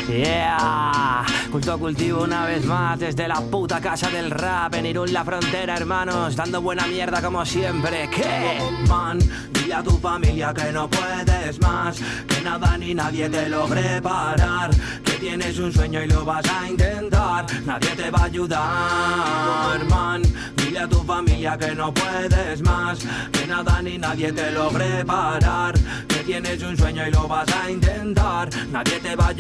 Yeah, Culto Cultivo una vez más desde la puta casa del rap en Irún la frontera, hermanos, dando buena mierda como siempre. ¿Qué? Man, dile a tu familia que no puedes más, que nada ni nadie te logre parar, que tienes un sueño y lo vas a intentar, nadie te va a ayudar, man. Dile a tu familia que no puedes más, que nada ni nadie te logre parar, que tienes un sueño y lo vas a intentar, nadie te va a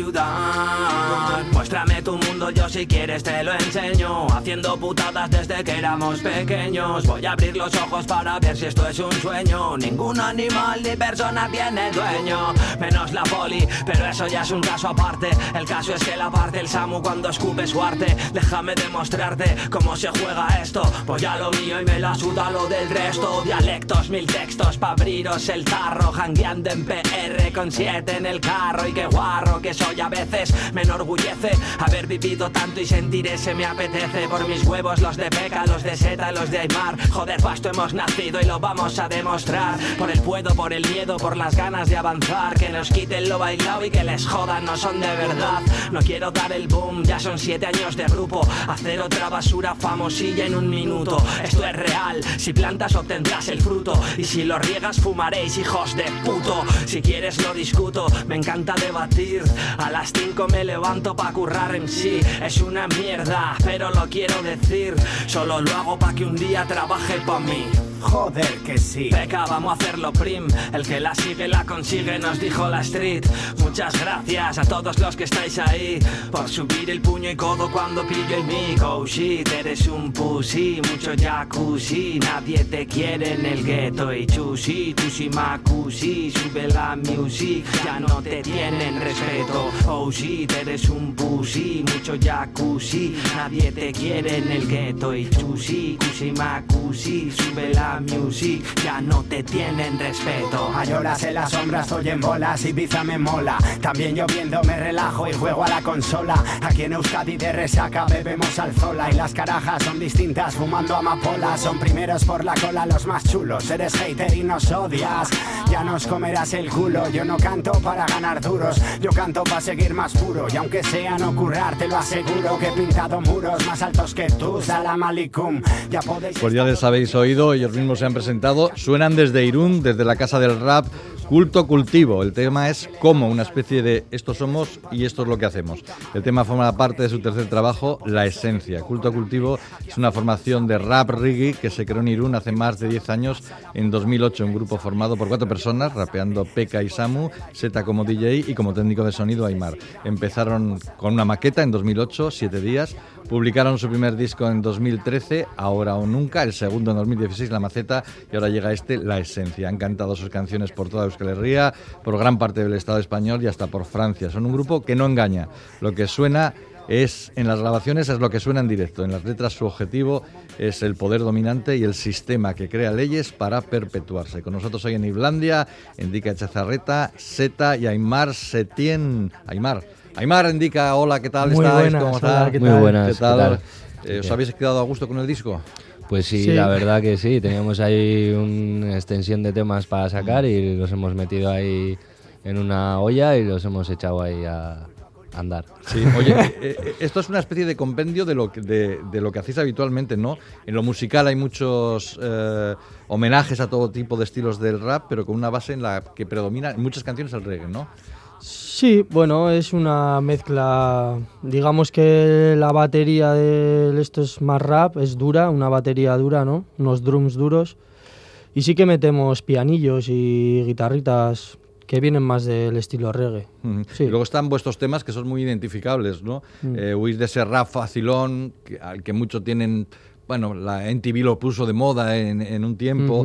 ayudar. Muéstrame tu mundo, yo si quieres te lo enseño, haciendo putadas desde que éramos pequeños. Voy a abrir los ojos para ver si esto es un sueño. Ningún animal ni persona tiene dueño, menos la poli, pero eso ya es un caso aparte. El caso es que la parte el Samu cuando escupe su arte. Déjame demostrarte cómo se juega esto. Voy a lo mío y me la suda lo del resto. Dialectos, 1000 textos pa' abriros el tarro, jangueando en PR con 7 en el carro. Y qué guarro que soy a veces, me enorgullece haber vivido tanto y sentir ese me apetece. Por mis huevos los de Peca, los de Seta, los de Aymar. Joder, pasto hemos nacido y lo vamos a demostrar. Por el puedo, por el miedo, por las ganas de avanzar. Que nos quiten lo bailado y que les jodan, no son de verdad. No quiero dar el boom, ya son 7 años de grupo. Hacer otra basura famosilla en un minuto. Esto es real, si plantas obtendrás el fruto. Y si lo riegas fumaréis, hijos de puto. Si quieres lo discuto, me encanta debatir. A las 5 me levanto pa' currar en sí. Es una mierda, pero lo quiero decir. Solo lo hago pa' que un día trabaje pa' mí. Joder que sí. Peca, vamos a hacerlo prim. El que la sigue la consigue, nos dijo la street. Muchas gracias a todos los que estáis ahí por subir el puño y codo cuando pillo el mic. Oh shit, eres un pussy, mucho jacuzzi. Nadie te quiere en el gueto y chusi, tusi macusi. Sube la music, ya no te tienen respeto. Oh shit, eres un pussy, mucho jacuzzi. Nadie te quiere en el gueto y chusi, tusi macusi. Sube la music, ya no te tienen respeto. A olas en las sombras, estoy en bolas, Ibiza me mola. También lloviendo me relajo y juego a la consola. Aquí en Euskadi de resaca bebemos alzola. Y las carajas son distintas, fumando amapola. Son primeros por la cola los más chulos. Eres hater y nos odias, ya nos comerás el culo. Yo no canto para ganar duros, yo canto para seguir más puro. Y aunque sea no currar, te lo aseguro que he pintado muros más altos que tú. Salam aleikum, ya podéis... Pues ya les habéis oído, ellos mismos se han presentado. Suenan desde Irún, desde la casa del rap, Culto Cultivo. El tema es como una especie de esto somos y esto es lo que hacemos. El tema forma parte de su tercer trabajo, La Esencia. Culto Cultivo es una formación de rap reggae que se creó en Irún hace más de 10 años, en 2008, un grupo formado por 4 personas, rapeando Peca y Samu, Seta como DJ y como técnico de sonido Aymar. Empezaron con una maqueta en 2008, 7 días, publicaron su primer disco en 2013, Ahora o Nunca, el segundo en 2016, La Maceta, y ahora llega La Esencia. Han cantado sus canciones por toda Euskal Herria, por gran parte del Estado español y hasta por Francia. Son un grupo que no engaña. Lo que suena es, en las grabaciones es lo que suena en directo. En las letras su objetivo es el poder dominante y el sistema que crea leyes para perpetuarse. Con nosotros hoy en Islandia, Endika Echazarreta, Seta y Aymar Setien. Aymar, Endika, hola, ¿qué tal Muy estáis? buenas, ¿Cómo hola, está? ¿qué Muy tal? buenas. ¿Qué tal? ¿Qué ¿Os habéis quedado a gusto con el disco? Pues sí, Sí. la verdad que sí. Teníamos ahí una extensión de temas para sacar y los hemos metido ahí en una olla y los hemos echado ahí a andar. Sí, oye, esto es una especie de compendio de lo que hacéis habitualmente, ¿no? En lo musical hay muchos homenajes a todo tipo de estilos del rap, pero con una base en la que predomina en muchas canciones el reggae, ¿no? Sí, bueno, es una mezcla. Digamos que la batería de esto es más rap, es dura, una batería dura, ¿no? Unos drums duros. Y sí que metemos pianillos y guitarritas que vienen más del estilo reggae. Sí. Y luego están vuestros temas que son muy identificables, ¿no? Huís de ese rap facilón al que muchos tienen... Bueno, la MTV lo puso de moda en un tiempo,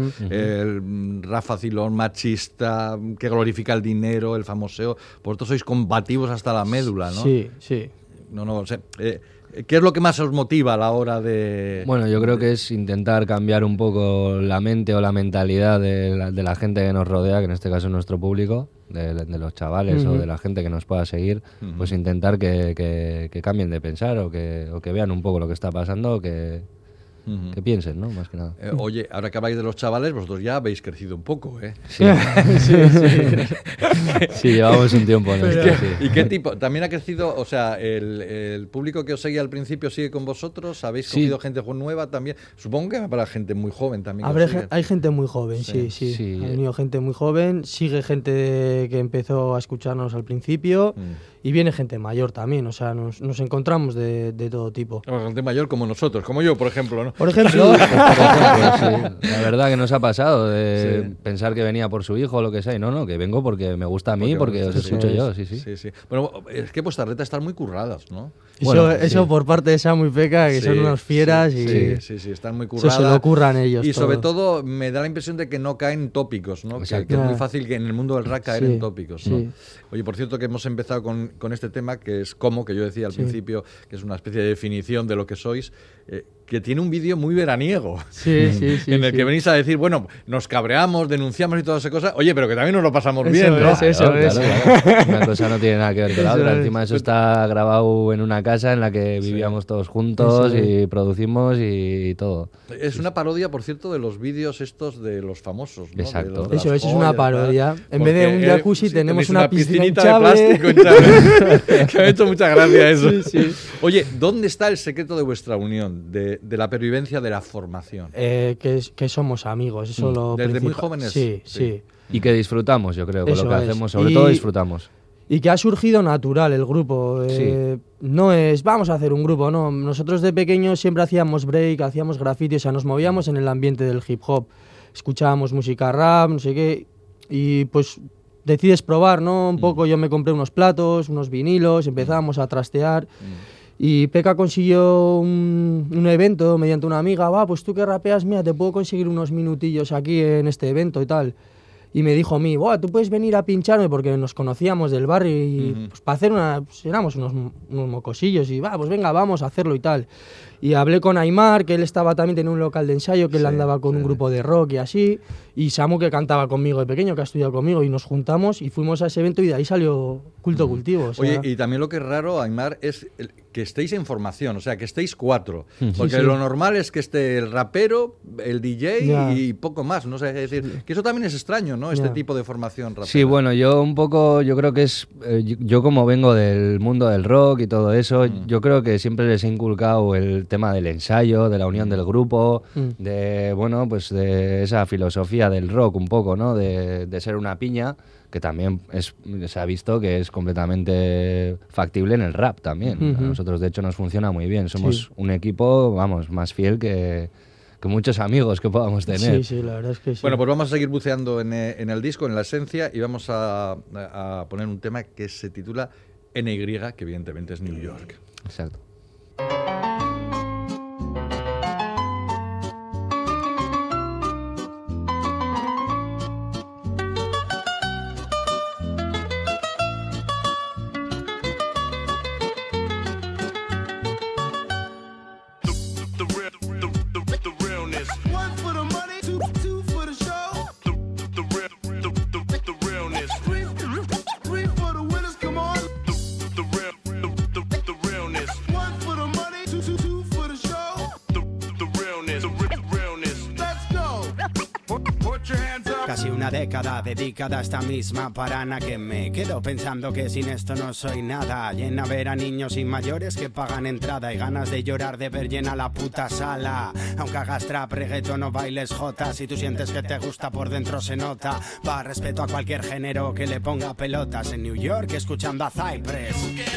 el rap facilón machista que glorifica el dinero, el famoseo. Vosotros sois combativos hasta la médula, ¿no? Sí, sí. No, o sea, ¿qué es lo que más os motiva a la hora de...? Bueno, yo creo que es intentar cambiar un poco la mente o la mentalidad de la gente que nos rodea, que en este caso es nuestro público, de los chavales o de la gente que nos pueda seguir, pues intentar que cambien de pensar o que vean un poco lo que está pasando, que que piensen, ¿no? Más que nada. Oye, ahora que habláis de los chavales, vosotros ya habéis crecido un poco, ¿eh? Sí, sí, llevamos un tiempo en esto, sí. ¿Y qué tipo? ¿También ha crecido, o sea, el público que os seguía al principio sigue con vosotros? ¿Habéis cogido gente nueva también? Supongo que para gente muy joven también. Hay gente muy joven, sí. Ha venido gente muy joven, sigue gente que empezó a escucharnos al principio y viene gente mayor también, o sea, nos encontramos de todo tipo. Gente mayor como nosotros, como yo, por ejemplo, ¿no? Por ejemplo, sí. La verdad que nos ha pasado de pensar que venía por su hijo o lo que sea, y no, que vengo porque me gusta a mí, porque os escucho yo, sí. Bueno, es que vuestras letras están muy curradas, ¿no? Eso por parte de Samu y Peca, que son unos fieras y... Sí, están muy curradas. Eso se lo curran ellos. Y sobre todo me da la impresión de que no caen tópicos, ¿no? Que es muy fácil que en el mundo del rap caer en tópicos, ¿no? Oye, por cierto que hemos empezado con este tema, que es como, que yo decía al principio, que es una especie de definición de lo que sois, que tiene un vídeo muy veraniego, en el que venís a decir, bueno, nos cabreamos, denunciamos y todas esas cosas, oye, pero que también nos lo pasamos bien, ¿no? Eso es. Una cosa no tiene nada que ver con la otra. Encima eso está grabado en una casa en la que vivíamos todos juntos y producimos y todo. Es una parodia, por cierto, de los vídeos estos de los famosos, ¿no? Exacto. Eso es una parodia. En vez de un jacuzzi tenemos una piscinita de plástico en Chávez. Que me ha hecho mucha gracia eso. Oye, ¿dónde está el secreto de vuestra unión, de la pervivencia de la formación? Que somos amigos, eso lo desde principal. muy jóvenes. Sí. Y que disfrutamos, yo creo, con eso lo que hacemos, sobre todo disfrutamos. Y que ha surgido natural el grupo. No es, vamos a hacer un grupo, no. Nosotros de pequeños siempre hacíamos break, hacíamos graffiti, o sea, nos movíamos en el ambiente del hip hop. Escuchábamos música rap, no sé qué, y pues decides probar, ¿no? Un poco, yo me compré unos platos, unos vinilos, empezábamos a trastear. Y Peca consiguió un evento mediante una amiga, pues tú que rapeas, mira, te puedo conseguir unos minutillos aquí en este evento y tal. Y me dijo a mí, tú puedes venir a pincharme, porque nos conocíamos del barrio y pues, para hacer éramos unos mocosillos y pues venga, vamos a hacerlo y tal. Y hablé con Aymar, que él estaba también en un local de ensayo, que él andaba con un grupo de rock y así, y Samu, que cantaba conmigo de pequeño, que ha estudiado conmigo, y nos juntamos y fuimos a ese evento y de ahí salió Culto Cultivo. O sea. Oye, y también lo que es raro, Aymar, es que estéis en formación, o sea, que estéis 4. Porque lo normal es que esté el rapero, el DJ y poco más, no sé, es decir, que eso también es extraño, ¿no? Este tipo de formación rapera. Sí, bueno, yo creo que es, yo como vengo del mundo del rock y todo eso, yo creo que siempre les he inculcado el tema del ensayo, de la unión del grupo, de, bueno, pues de esa filosofía del rock un poco, ¿no? De ser una piña, que también se ha visto que es completamente factible en el rap también. A nosotros, de hecho, nos funciona muy bien. Somos un equipo, vamos, más fiel que muchos amigos que podamos tener. Sí, la verdad es que sí. Bueno, pues vamos a seguir buceando en el disco, en la esencia, y vamos a poner un tema que se titula NY, que evidentemente es New York. Exacto. Casi una década dedicada a esta misma parana, que me quedo pensando que sin esto no soy nada. Llena ver a niños y mayores que pagan entrada y ganas de llorar de ver llena la puta sala. Aunque hagas trap, reggaeton o bailes jota, si tú sientes que te gusta por dentro se nota. Va, respeto a cualquier género que le ponga pelotas. En New York escuchando a Cypress.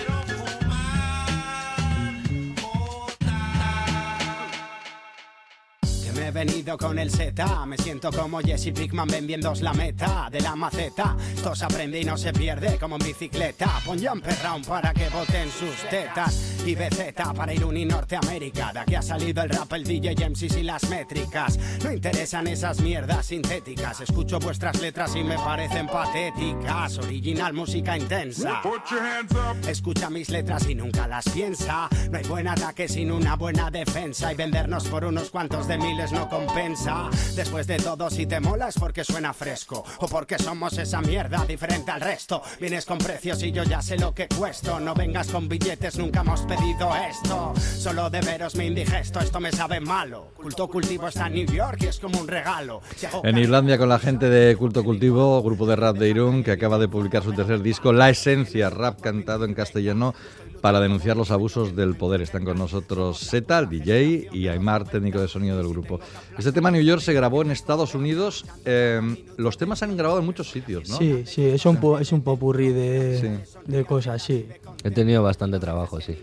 He venido con el Z, me siento como Jesse Pinkman vendiéndos la meta de la maceta. Esto se aprende y no se pierde como en bicicleta. Pon jumper round para que boten sus tetas. Y BZ para Irún y Norteamérica. De aquí ha salido el rap, el DJ, MCs y las métricas. No interesan esas mierdas sintéticas. Escucho vuestras letras y me parecen patéticas. Original, música intensa. Escucha mis letras y nunca las piensa. No hay buen ataque sin una buena defensa. Y vendernos por unos cuantos de miles no compensa. Después de todo, si te mola es porque suena fresco o porque somos esa mierda diferente al resto. Vienes con precios y yo ya sé lo que cuesto. No vengas con billetes, nunca hemos pedido esto. Solo de veros me indigesto, esto me sabe malo. Culto Cultivo está en New York y es como un regalo. En Irlanda con la gente de Culto Cultivo, grupo de rap de Irún, que acaba de publicar su tercer disco, La Esencia, rap cantado en castellano para denunciar los abusos del poder. Están con nosotros Zeta, el DJ, y Aymar, técnico de sonido del grupo. Este tema New York se grabó en Estados Unidos. Los temas se han grabado en muchos sitios, ¿no? Sí, es un popurrí de cosas, sí. He tenido bastante trabajo, sí.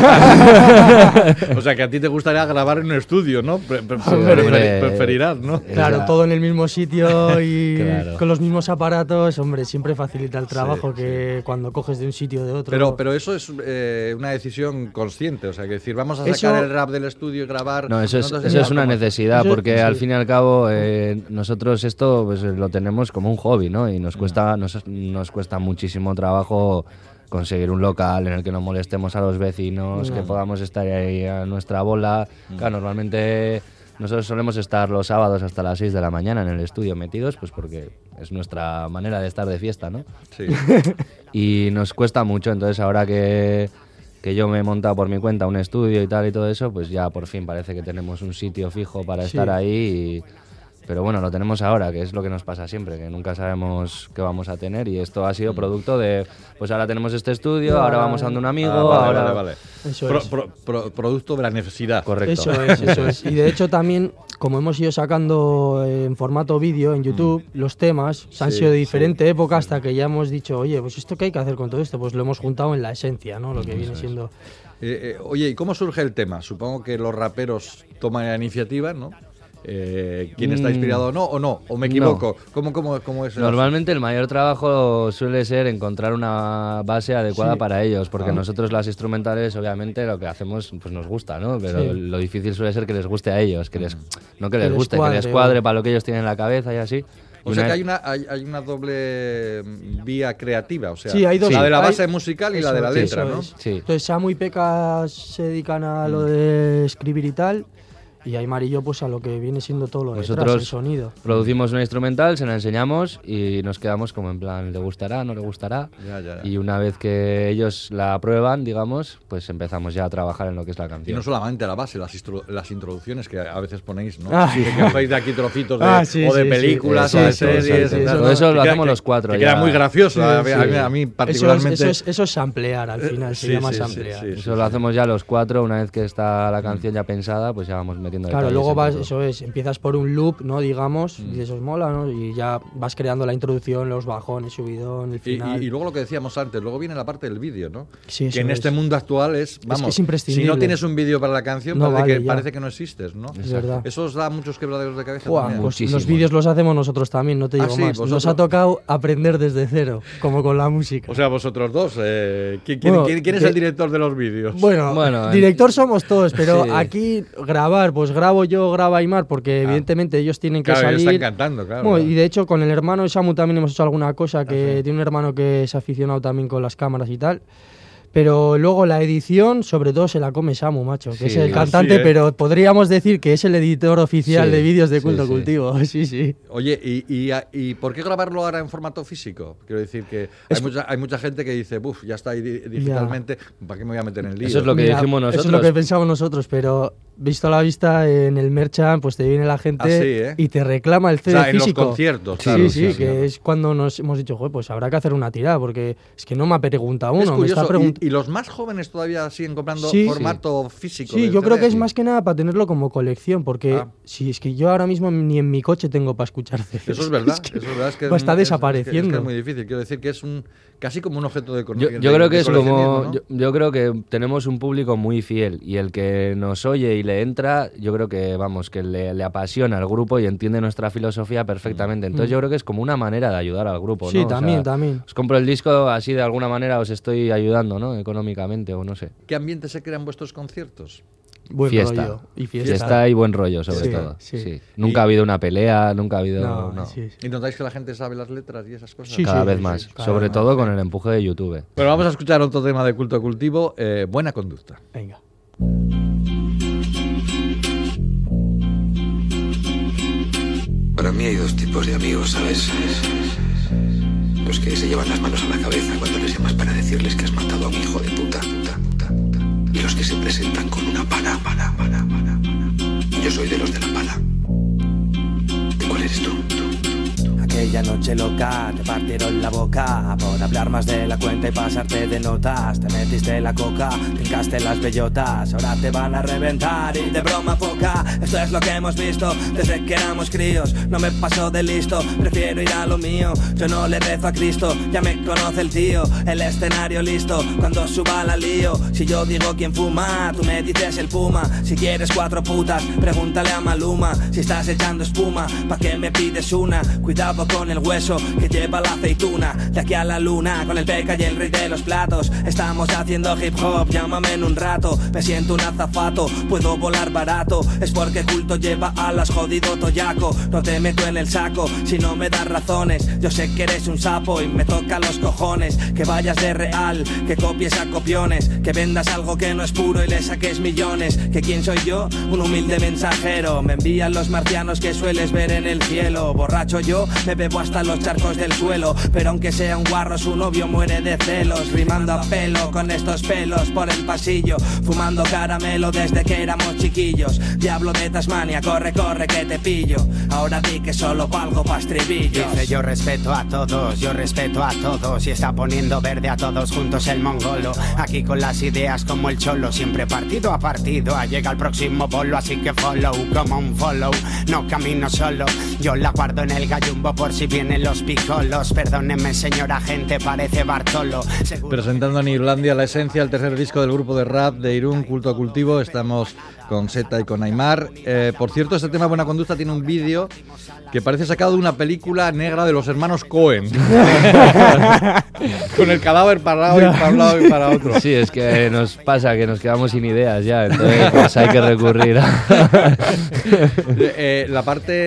O sea, que a ti te gustaría grabar en un estudio, ¿no? Preferirás, ¿no? Claro, todo en el mismo sitio y claro, con los mismos aparatos, hombre, siempre facilita el trabajo que cuando coges de un sitio o de otro. Pero eso es una decisión consciente, o sea, que decir, vamos a sacar el rap del estudio y grabar... No, eso es una necesidad, porque al fin y al cabo nosotros esto pues, lo tenemos como un hobby, ¿no? Y nos cuesta muchísimo trabajo conseguir un local en el que no molestemos a los vecinos, que podamos estar ahí a nuestra bola. Claro, normalmente nosotros solemos estar los sábados hasta las 6 de la mañana en el estudio metidos, pues porque es nuestra manera de estar de fiesta, ¿no? Sí. Y nos cuesta mucho, entonces ahora que yo me he montado por mi cuenta un estudio y tal y todo eso, pues ya por fin parece que tenemos un sitio fijo para estar ahí pero bueno, lo tenemos ahora, que es lo que nos pasa siempre, que nunca sabemos qué vamos a tener y esto ha sido producto de, pues ahora tenemos este estudio, ahora vamos a donde un amigo, vale. Eso es. Producto de la necesidad. Correcto. Eso es. Y de hecho también, como hemos ido sacando en formato vídeo en YouTube, los temas han sido de diferente época hasta que ya hemos dicho, oye, pues esto qué hay que hacer con todo esto, pues lo hemos juntado en la esencia, ¿no? Lo que viene siendo... Oye, ¿y cómo surge el tema? Supongo que los raperos toman la iniciativa, ¿no? ¿Quién está inspirado o no? ¿O me equivoco? No. ¿Cómo es? Normalmente el mayor trabajo suele ser encontrar una base adecuada para ellos, porque nosotros las instrumentales obviamente lo que hacemos pues nos gusta, ¿no? Pero lo difícil suele ser que les guste a ellos, que les guste, que les cuadre para lo que ellos tienen en la cabeza y así. O sea que hay una doble vía creativa, o sea, hay dos, la de la base musical y la de la letra, ¿no? Sí. Entonces Samu y Peka se dedican a lo de escribir y tal, y Aymar y yo pues a lo que viene siendo todo lo detrás, el sonido. Producimos una instrumental, se la enseñamos y nos quedamos como en plan, ¿le gustará, no le gustará? Ya. Y una vez que ellos la aprueban, digamos, pues empezamos ya a trabajar en lo que es la canción. Y no solamente la base, las introducciones que a veces ponéis, ¿no? Que hacéis de aquí trocitos de películas o de series. Todo eso lo hacemos los cuatro. Que queda muy gracioso, a mí particularmente. Eso es samplear, al final se llama samplear. Eso lo hacemos ya los cuatro, una vez que está la canción ya pensada, pues ya vamos metiendo. Claro, luego empiezas por un loop, ¿no? Digamos, y eso es mola, ¿no? Y ya vas creando la introducción, los bajones, subidón, el final. Y luego lo que decíamos antes, luego viene la parte del vídeo, ¿no? Sí, que en este mundo actual es que es imprescindible. Si no tienes un vídeo para la canción, parece que no existes, ¿no? Es verdad. Eso os da muchos quebraderos de cabeza. Pues los vídeos los hacemos nosotros también, no te digo más. ¿Vosotros? Nos ha tocado aprender desde cero, como con la música. O sea, vosotros dos. ¿Quién es el director de los vídeos? Bueno, director somos todos, pero aquí grabar, pues grabo yo, graba Aymar, porque evidentemente ellos tienen que salir. Están cantando, claro. Bueno, y de hecho con el hermano de Samu también hemos hecho alguna cosa, que tiene un hermano que es aficionado también con las cámaras y tal. Pero luego la edición, sobre todo, se la come Samu, macho, que es el cantante, pero podríamos decir que es el editor oficial de vídeos de Culto Cultivo. Sí. Oye, ¿y por qué grabarlo ahora en formato físico? Quiero decir que hay mucha gente que dice, ya está ahí digitalmente, ¿para qué me voy a meter en el lío? Eso es lo que dijimos nosotros. Eso es lo que pensamos nosotros, pero visto a la vista en el merchant, pues te viene la gente y te reclama el CD físico. En los conciertos, que es cuando nos hemos dicho, pues habrá que hacer una tirada, porque es que no me ha preguntado uno, me está preguntando. ¿Y los más jóvenes todavía siguen comprando formato físico? Sí, yo creo que es más que nada para tenerlo como colección, porque es que yo ahora mismo ni en mi coche tengo para escuchar CDs. Eso es verdad. Es que está desapareciendo. Es muy difícil. Quiero decir que es casi como un objeto de yo creo que es como, ¿no? yo creo que tenemos un público muy fiel y el que nos oye y le entra, yo creo que que le apasiona el grupo y entiende nuestra filosofía perfectamente. Entonces yo creo que es como una manera de ayudar al grupo, ¿no? Sí, también. Os compro el disco, así de alguna manera os estoy ayudando, ¿no? Económicamente o no sé. ¿Qué ambiente se crea en vuestros conciertos? Fiesta y buen rollo, sobre todo. Sí. Nunca ha habido una pelea, nunca ha habido... ¿Y notáis que la gente sabe las letras y esas cosas? Cada vez más, sobre todo con el empuje de YouTube. Bueno, vamos a escuchar otro tema de Culto Cultivo, Buena Conducta. Venga. Para mí hay dos tipos de amigos, ¿sabes? Los que se llevan las manos a la cabeza cuando les llamas para decirles que has matado a un hijo de puta. Y los aquella noche loca te partieron la boca por hablar más de la cuenta y pasarte de notas. Te metiste la coca, fincaste las bellotas, ahora te van a reventar y de broma poca. Esto es lo que hemos visto desde que éramos críos. No me paso de listo, prefiero ir a lo mío. Yo no le rezo a Cristo, ya me conoce el tío. El escenario listo, cuando suba la lío. Si yo digo quién fuma, tú me dices el puma. Si quieres 4 putas, pregúntale a Maluma. Si estás echando espuma, ¿pa' qué me pides una? Cuidado con el hueso que lleva la aceituna. De aquí a la luna, con el peca y el rey de los platos. Estamos haciendo hip hop, llámame en un rato. Me siento un azafato, puedo volar barato. Es porque culto lleva alas, jodido toyaco. No te meto en el saco, si no me das razones. Yo sé que eres un sapo y me toca los cojones. Que vayas de real, que copies a copiones. Que vendas algo que no es puro y le saques millones. Que quién soy yo, un humilde mensajero. Me envían los marcianos que sueles ver en el cielo. Borracho yo, me bebo hasta los charcos del suelo. Pero aunque sea un guarro, su novio muere de celos. Rimando a pelo con estos pelos por el pasillo. Fumando caramelo desde que éramos chiquillos. Diablo de Tasmania, corre, corre que te pillo. Ahora di que solo valgo pa' estribillos. Dice yo respeto a todos, yo respeto a todos. Y está poniendo verde a todos juntos el mongolo. Aquí con las ideas como el cholo, siempre partido a partido. Llega el próximo bolo, así que follow como un follow. No camino solo, yo la guardo en el gallumbo por si vienen los picolos. Perdónenme señora gente, parece Bartolo. Presentando en Irlandia la esencia, el tercer disco del grupo de rap de Irún, Culto a Cultivo. Estamos con Seta y con Aimar. Por cierto, este tema Buena Conducta tiene un vídeo que parece sacado de una película negra de los hermanos Coen. Con el cadáver para un lado y para otro. Sí, es que nos pasa que nos quedamos sin ideas ya, entonces pues hay que recurrir a... La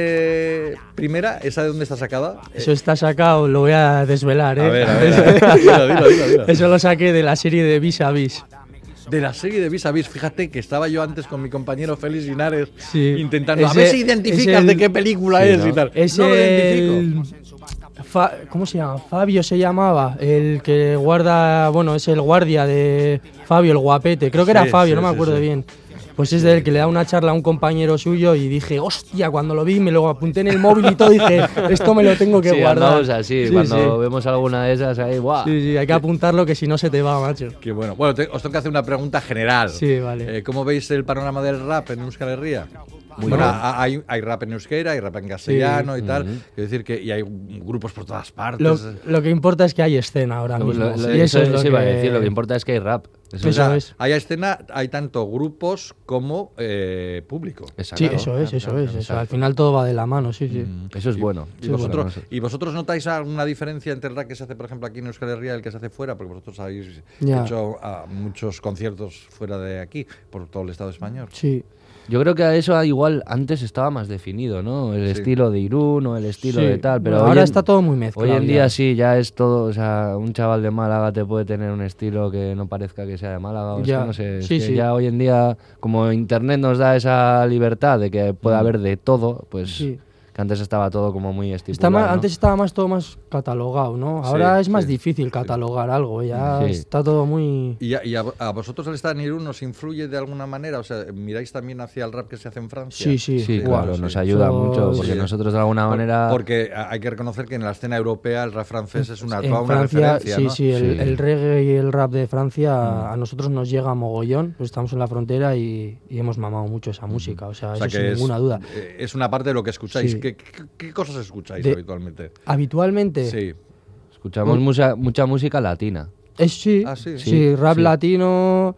parte primera, ¿esa de dónde está sacada? Eso está sacado, lo voy a desvelar, ¿eh? A ver. Dilo. Eso lo saqué de la serie de Vis a Vis. De la serie de Vis a Vis, fíjate que estaba yo antes con mi compañero Félix Linares intentando a Ese, ver si identificas de qué película sí, es, ¿no? y tal. Es no lo el... identifico. ¿Cómo se llama? Fabio se llamaba, el que guarda, bueno, es el guardia de Fabio, el guapete, creo que era Fabio, no me acuerdo bien. Pues es del que le da una charla a un compañero suyo y dije, hostia, cuando lo vi me lo apunté en el móvil y todo, dije, esto me lo tengo que guardar. Andamos así, cuando vemos alguna de esas ahí, ¡guau! Sí, hay que apuntarlo que si no se te va, macho. Qué bueno. Bueno, os tengo que hacer una pregunta general. Sí, vale. ¿Cómo veis el panorama del rap en Euskal Herria? Muy bueno, bien. hay rap en euskera, hay rap en castellano y tal. Quiero decir que y hay grupos por todas partes. Lo que importa es que hay escena ahora mismo. Y eso es lo que iba a decir, lo que importa es que hay rap. Eso es. Hay escena, hay tanto grupos como público. Exacto. Sí, eso es. Al final todo va de la mano, sí. Eso es bueno. ¿Y vosotros notáis alguna diferencia entre el rap que se hace, por ejemplo, aquí en Euskal Herria y el que se hace fuera? Porque vosotros habéis hecho muchos conciertos fuera de aquí, por todo el Estado español. Sí. Yo creo que eso igual antes estaba más definido, ¿no? El estilo de Irún o el estilo de tal, pero ahora está todo muy mezclado. Hoy en día sí, ya es todo, o sea, un chaval de Málaga te puede tener un estilo que no parezca que sea de Málaga, o sea, no sé, ya hoy en día, como Internet nos da esa libertad de que pueda haber de todo, pues... Sí. Que antes estaba todo como muy estipulado, ¿no? Antes estaba todo más catalogado, ¿no? Ahora es más difícil catalogar algo, ya está todo muy... ¿Y a vosotros el estar en Irún nos influye de alguna manera? O sea, ¿miráis también hacia el rap que se hace en Francia? Sí, claro, nos ayuda mucho, porque nosotros de alguna manera... Porque hay que reconocer que en la escena europea el rap francés es una Francia, referencia, ¿no? El reggae y el rap de Francia a nosotros nos llega mogollón, pues estamos en la frontera y hemos mamado mucho esa música, o sea eso sin ninguna duda. Es una parte de lo que escucháis. ¿Qué cosas escucháis habitualmente? ¿Habitualmente? Sí. Escuchamos mucha música latina. Sí, rap latino,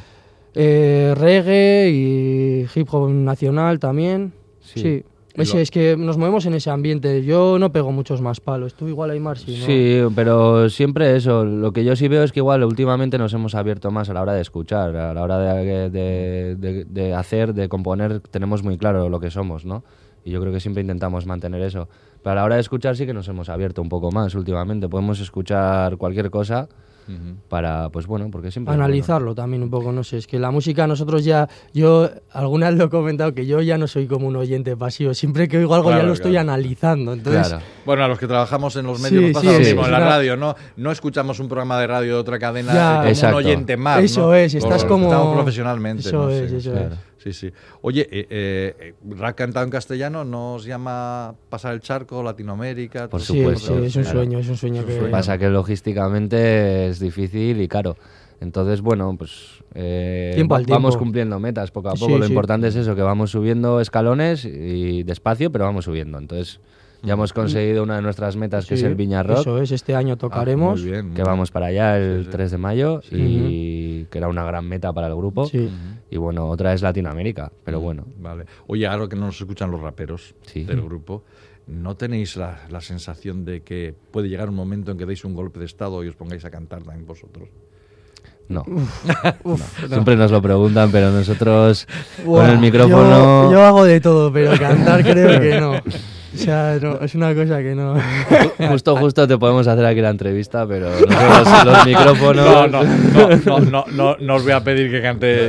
reggae y hip hop nacional también. Sí. Es que nos movemos en ese ambiente. Yo no pego muchos más palos. Tú igual, Aimar, sí, ¿no? Sí, pero siempre eso. Lo que yo sí veo es que igual últimamente nos hemos abierto más a la hora de escuchar, a la hora de hacer, de componer. Tenemos muy claro lo que somos, ¿no? Y yo creo que siempre intentamos mantener eso. Pero a la hora de escuchar sí que nos hemos abierto un poco más últimamente. Podemos escuchar cualquier cosa para, pues bueno, porque siempre... Analizarlo también un poco, no sé, es que la música nosotros ya, yo alguna vez lo he comentado, que yo ya no soy como un oyente pasivo, siempre que oigo algo ya lo estoy analizando, entonces... Bueno, a los que trabajamos en los medios nos pasa lo mismo, en la radio, no escuchamos un programa de radio de otra cadena como un oyente más, eso es, estás como... Estamos profesionalmente. Eso es. Sí. Oye, rap cantado en castellano, ¿nos llama pasar el charco, Latinoamérica? Por supuesto. Sí, es un sueño que... Pasa que logísticamente es difícil y caro. Entonces, bueno, pues vamos cumpliendo metas poco a poco. Lo importante es eso, que vamos subiendo escalones y despacio, pero vamos subiendo. Entonces, ya hemos conseguido una de nuestras metas, que es el Viña Rock. Eso es, este año tocaremos. Muy bien, que vamos para allá el 3 de mayo y que era una gran meta para el grupo. Sí. Y bueno, otra es Latinoamérica, pero bueno. Vale. Oye, ahora que no nos escuchan los raperos del grupo, ¿no tenéis la sensación de que puede llegar un momento en que deis un golpe de estado y os pongáis a cantar también vosotros? No. Siempre nos lo preguntan, pero nosotros con el micrófono... Yo hago de todo, pero cantar creo que no. O sea, no, es una cosa que no... Justo te podemos hacer aquí la entrevista, pero nosotros los micrófonos... No os voy a pedir que cante...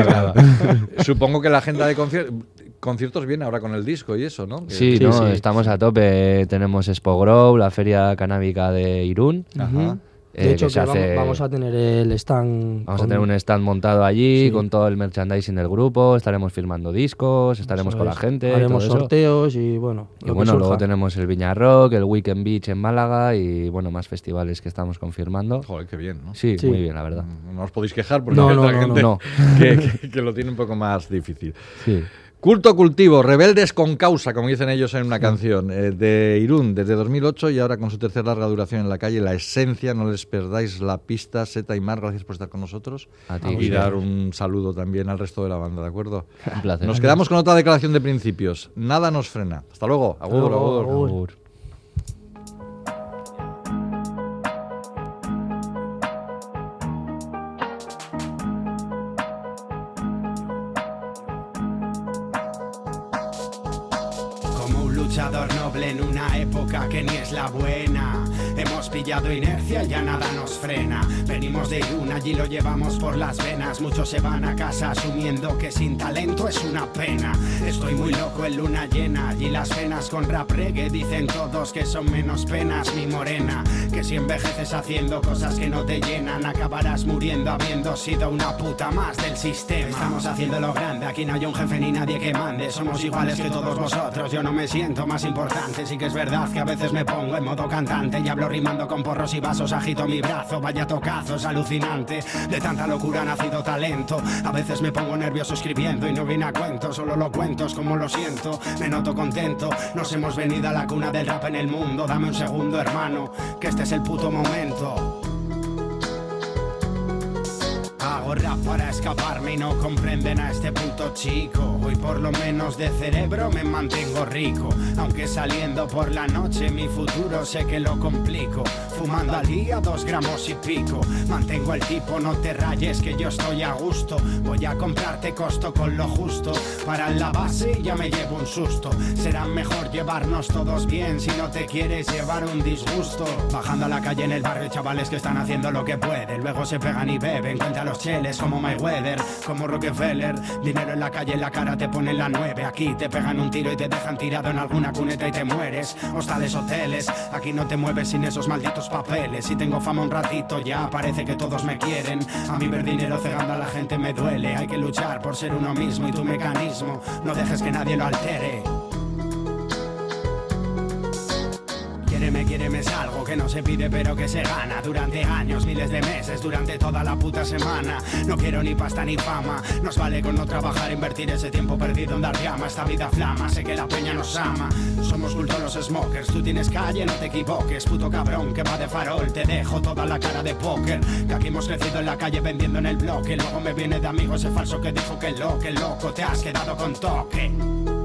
Supongo que la agenda de conciertos viene ahora con el disco y eso, ¿no? Sí, estamos a tope. Tenemos Expo Grow, la feria canábica de Irún. Ajá. De hecho, vamos a tener el stand... Vamos a tener un stand montado allí con todo el merchandising del grupo, estaremos firmando discos, estaremos con la gente. Haremos sorteos y bueno... Y bueno, luego tenemos el Viña Rock, el Weekend Beach en Málaga y bueno, más festivales que estamos confirmando. Joder, qué bien, ¿no? Sí, muy bien, la verdad. No os podéis quejar porque hay otra gente que lo tiene un poco más difícil. Sí. Culto Cultivo, rebeldes con causa, como dicen ellos en una canción, de Irún desde 2008 y ahora con su tercera larga duración en la calle, La Esencia. No les perdáis la pista. Seta y Mar, gracias por estar con nosotros. A ti. Y dar un saludo también al resto de la banda, ¿de acuerdo? Un placer. Nos quedamos con otra declaración de principios. Nada nos frena. Hasta luego. Agur. Agur. Noble en una época que ni es la buena. Hemos pillado inercia y ya nada nos frena. Venimos de Irún, allí lo llevamos por las venas. Muchos se van a casa asumiendo que sin talento es una pena. Estoy muy loco en luna llena. Allí las penas con rap reggae dicen todos que son menos penas, mi morena. Que si envejeces haciendo cosas que no te llenan, acabarás muriendo habiendo sido una puta más del sistema. Estamos haciendo lo grande, aquí no hay un jefe ni nadie que mande. Somos iguales que todos vosotros, yo no me siento más importante. Sí que es verdad que a veces me pongo en modo cantante y hablo rimando con porros y vasos, agito mi brazo, vaya tocazo, es alucinante. De tanta locura ha nacido talento. A veces me pongo nervioso escribiendo y no viene a cuento, solo lo cuento, es como lo siento. Me noto contento, nos hemos venido a la cuna del rap en el mundo. Dame un segundo, hermano, que este es el puto momento. Hago rap para escaparme y no comprenden a este puto chico. Hoy por lo menos de cerebro me mantengo rico. Aunque saliendo por la noche mi futuro sé que lo complico. Fumando al día 2 gramos y pico. Mantengo el tipo, no te rayes que yo estoy a gusto. Voy a comprarte costo con lo justo. Para la base ya me llevo un susto. Será mejor llevarnos todos bien si no te quieres llevar un disgusto. Bajando a la calle en el barrio chavales que están haciendo lo que pueden. Luego se pegan y beben, cuenta los cheles como Mayweather, como Rockefeller. Dinero en la calle, en la cara te ponen la 9. Aquí te pegan un tiro y te dejan tirado en alguna cuneta y te mueres. Hostales, hoteles, aquí no te mueves sin esos malditos papeles. Si tengo fama un ratito ya parece que todos me quieren. A mí ver dinero cegando a la gente me duele. Hay que luchar por ser uno mismo y tu mecanismo no dejes que nadie lo altere. Quiéreme es algo que no se pide pero que se gana. Durante años, miles de meses, durante toda la puta semana. No quiero ni pasta ni fama. Nos vale con no trabajar, invertir ese tiempo perdido en dar llama. Esta vida flama, sé que la peña nos ama. Somos cultos los smokers, tú tienes calle, no te equivoques. Puto cabrón que va de farol, te dejo toda la cara de póker. Que aquí hemos crecido en la calle vendiendo en el bloque. Luego me viene de amigo ese falso que dijo que loco te has quedado con toque.